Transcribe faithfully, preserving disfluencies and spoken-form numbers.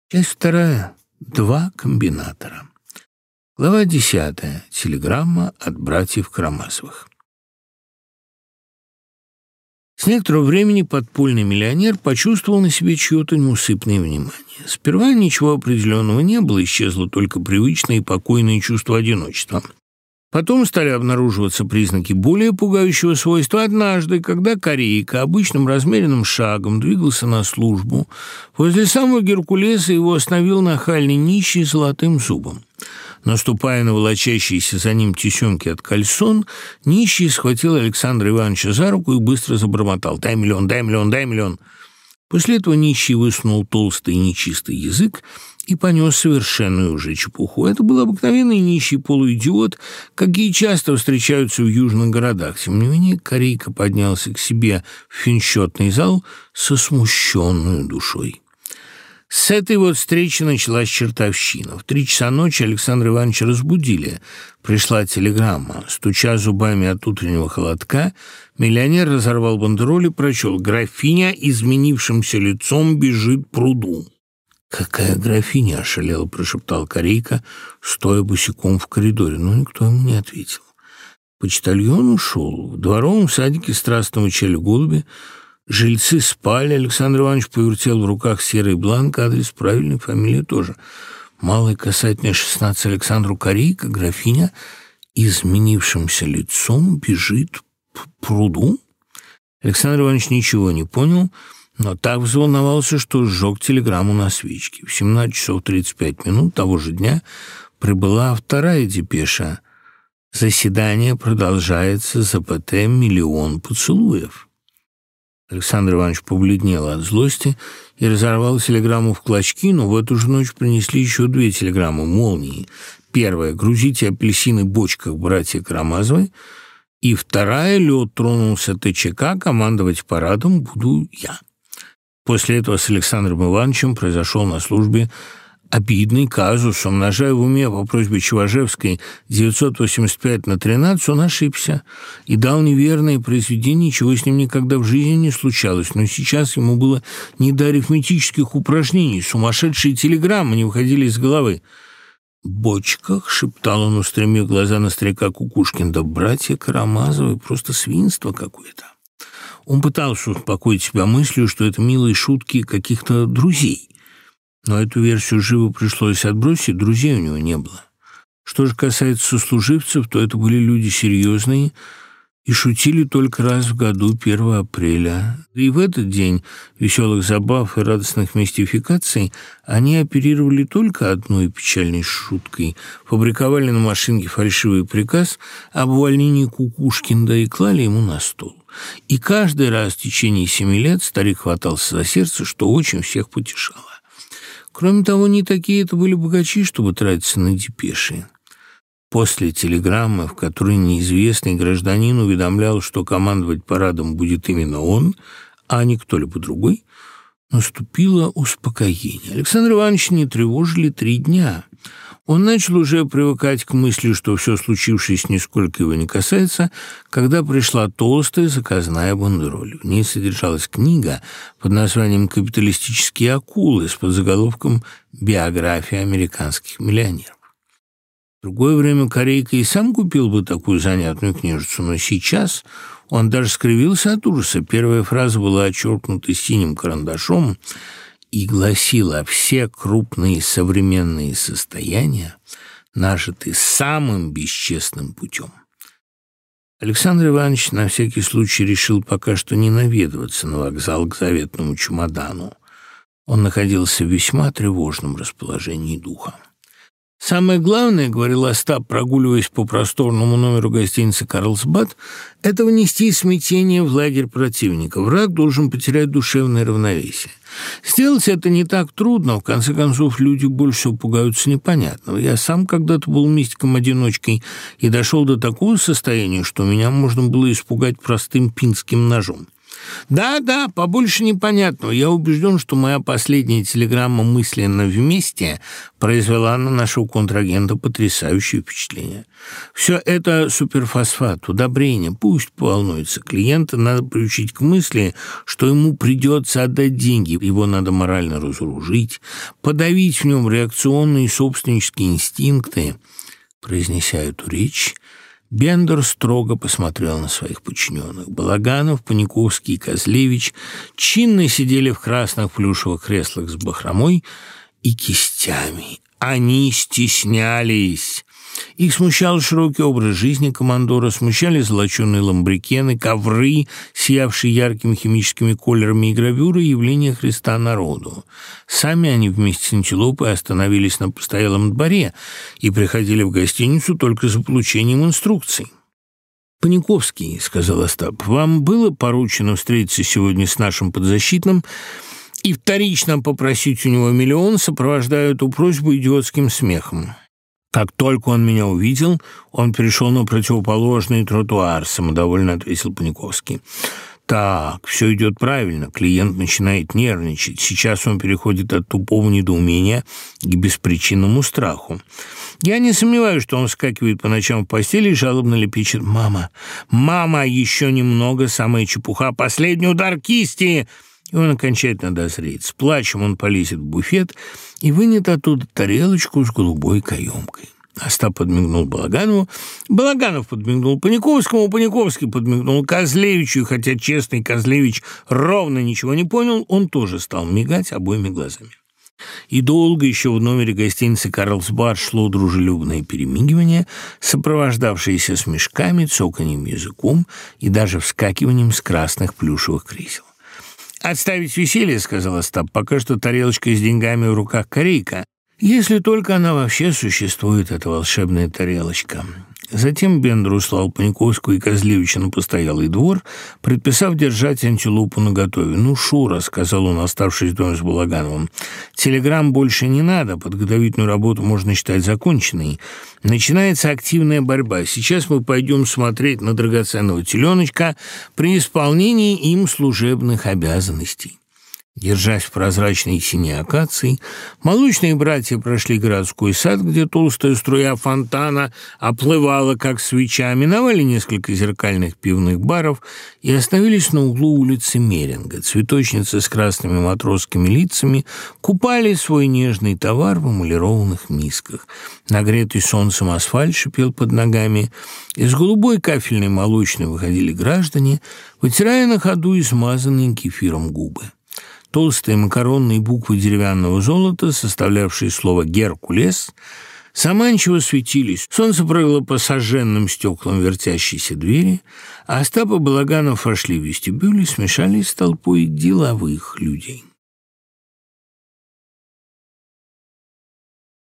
Часть вторая. Два комбинатора. Глава десятая. Телеграмма от братьев Карамазовых. С некоторого времени подпольный миллионер почувствовал на себе чье-то неусыпное внимание. Сперва ничего определенного не было, исчезло только привычное и покойное чувство одиночества. Потом стали обнаруживаться признаки более пугающего свойства. Однажды, когда Корейка обычным размеренным шагом двигался на службу, возле самого Геркулеса его остановил нахальный нищий с золотым зубом. Наступая на волочащиеся за ним тесемки от кальсон, нищий схватил Александра Ивановича за руку и быстро забормотал: «Дай миллион, дай миллион, дай миллион». После этого нищий высунул толстый и нечистый язык и понес совершенную уже чепуху. Это был обыкновенный нищий полуидиот, какие часто встречаются в южных городах. Тем не менее, Корейка поднялся к себе в финсчетный зал со смущенной душой. С этой вот встречи началась чертовщина. В три часа ночи Александра Ивановича разбудили. Пришла телеграмма. Стуча зубами от утреннего холодка, миллионер разорвал бандероль и прочел: «Графиня изменившимся лицом бежит к пруду». «Какая графиня?» — ошалело прошептал Корейка, стоя босиком в коридоре, но никто ему не ответил. Почтальон ушел. В дворовом садике страстно мычали голуби. Жильцы спали. Александр Иванович повертел в руках серый бланк, адрес правильный, фамилия тоже. Малый касательный шестнадцать Александру Корейка, графиня изменившимся лицом бежит к пруду. Александр Иванович ничего не понял, но так взволновался, что сжег телеграмму на свечке. В семнадцать часов тридцать пять минут того же дня прибыла вторая депеша. Заседание продолжается, ЗПТ «Миллион поцелуев». Александр Иванович побледнел от злости и разорвал телеграмму в клочки, но в эту же ночь принесли еще две телеграммы молнии. Первая: «Грузите апельсины в бочках, братья Карамазовы». И вторая: «Лед тронулся ТЧК, командовать парадом буду я». После этого с Александром Ивановичем произошел на службе обидный казус. Умножая в уме по просьбе Чеважевской девятьсот восемьдесят пять на тринадцать, он ошибся и дал неверное произведение, чего с ним никогда в жизни не случалось. Но сейчас ему было не до арифметических упражнений. Сумасшедшие телеграммы не выходили из головы. «В бочках», — шептал он, устремив глаза на старика Кукушкина, — «да братья Карамазовы, просто свинство какое-то». Он пытался успокоить себя мыслью, что это милые шутки каких-то друзей. Но эту версию живо пришлось отбросить, друзей у него не было. Что же касается сослуживцев, то это были люди серьезные и шутили только раз в году, первого апреля. И в этот день веселых забав и радостных мистификаций они оперировали только одной печальной шуткой. Фабриковали на машинке фальшивый приказ об увольнении Кукушкина и клали ему на стол. И каждый раз в течение семи лет старик хватался за сердце, что очень всех потешало. Кроме того, не такие это были богачи, чтобы тратиться на депеши. После телеграммы, в которой неизвестный гражданин уведомлял, что командовать парадом будет именно он, а не кто-либо другой, наступило успокоение. Александра Ивановича не тревожили три дня. Он начал уже привыкать к мысли, что все случившееся нисколько его не касается, когда пришла толстая заказная бандероль. В ней содержалась книга под названием «Капиталистические акулы» с подзаголовком «Биография американских миллионеров». В другое время Корейка и сам купил бы такую занятную книжицу, но сейчас он даже скривился от ужаса. Первая фраза была отчеркнута синим карандашом и гласила: «Все крупные современные состояния нажиты самым бесчестным путем». Александр Иванович на всякий случай решил пока что не наведываться на вокзал к заветному чемодану. Он находился в весьма тревожном расположении духа. «Самое главное, — говорил Остап, прогуливаясь по просторному номеру гостиницы «Карлсбад», — это внести смятение в лагерь противника. Враг должен потерять душевное равновесие. Сделать это не так трудно, в конце концов, люди больше всего пугаются непонятного. Я сам когда-то был мистиком-одиночкой и дошел до такого состояния, что меня можно было испугать простым пинским ножом. Да, да, побольше непонятного. Я убежден, что моя последняя телеграмма «Мысленно вместе» произвела на нашего контрагента потрясающее впечатление. Все это суперфосфат, удобрение. Пусть поволнуется. Клиента надо приучить к мысли, что ему придется отдать деньги. Его надо морально разоружить, подавить в нем реакционные и собственнические инстинкты. Произнеся эту речь, Бендер строго посмотрел на своих подчиненных. Балаганов, Паниковский и Козлевич чинно сидели в красных плюшевых креслах с бахромой и кистями. Они стеснялись. Их смущал широкий образ жизни командора, смущали золоченые ламбрикены, ковры, сиявшие яркими химическими колерами и гравюры, явления Христа народу. Сами они вместе с антилопой остановились на постоялом дворе и приходили в гостиницу только за получением инструкций. «Паниковский», — сказал Остап, — «вам было поручено встретиться сегодня с нашим подзащитным и вторично попросить у него миллион, сопровождая эту просьбу идиотским смехом». «Как только он меня увидел, он перешел на противоположный тротуар», — самодовольно ответил Паниковский. «Так, все идет правильно. Клиент начинает нервничать. Сейчас он переходит от тупого недоумения к беспричинному страху. Я не сомневаюсь, что он вскакивает по ночам в постели и жалобно лепечет: «Мама, мама, еще немного, самая чепуха, последний удар кисти!» И он окончательно дозреет. С плачем он полезет в буфет и вынет оттуда тарелочку с голубой каемкой. Остап подмигнул Балаганову, Балаганов подмигнул Паниковскому, Паниковский подмигнул Козлевичу, и хотя честный Козлевич ровно ничего не понял, он тоже стал мигать обоими глазами. И долго еще в номере гостиницы «Карлсбад» шло дружелюбное перемигивание, сопровождавшееся смешками, цоканьем языком и даже вскакиванием с красных плюшевых кресел. «Отставить веселье», — сказал Остап, — «пока что тарелочка с деньгами в руках корейка. Если только она вообще существует, эта волшебная тарелочка». Затем Бендер услал Паниковского и Козлевича на постоялый двор, предписав держать антилопу наготове. «Ну, Шура», — сказал он, оставшись в доме с Балагановым, — «телеграмм больше не надо, подготовительную работу можно считать законченной. Начинается активная борьба. Сейчас мы пойдем смотреть на драгоценного теленочка при исполнении им служебных обязанностей». Держась в прозрачной тени акаций, молочные братья прошли городской сад, где толстая струя фонтана оплывала, как свеча, миновали несколько зеркальных пивных баров и остановились на углу улицы Меринга. Цветочницы с красными матросскими лицами купали свой нежный товар в эмалированных мисках. Нагретый солнцем асфальт шипел под ногами. Из голубой кафельной молочной выходили граждане, вытирая на ходу измазанные кефиром губы. Толстые макаронные буквы деревянного золота, составлявшие слово «Геркулес», заманчиво светились. Солнце прыгало по сожженным стеклам вертящейся двери, а Остап и Балаганов вошли в вестибюль и смешались с толпой деловых людей.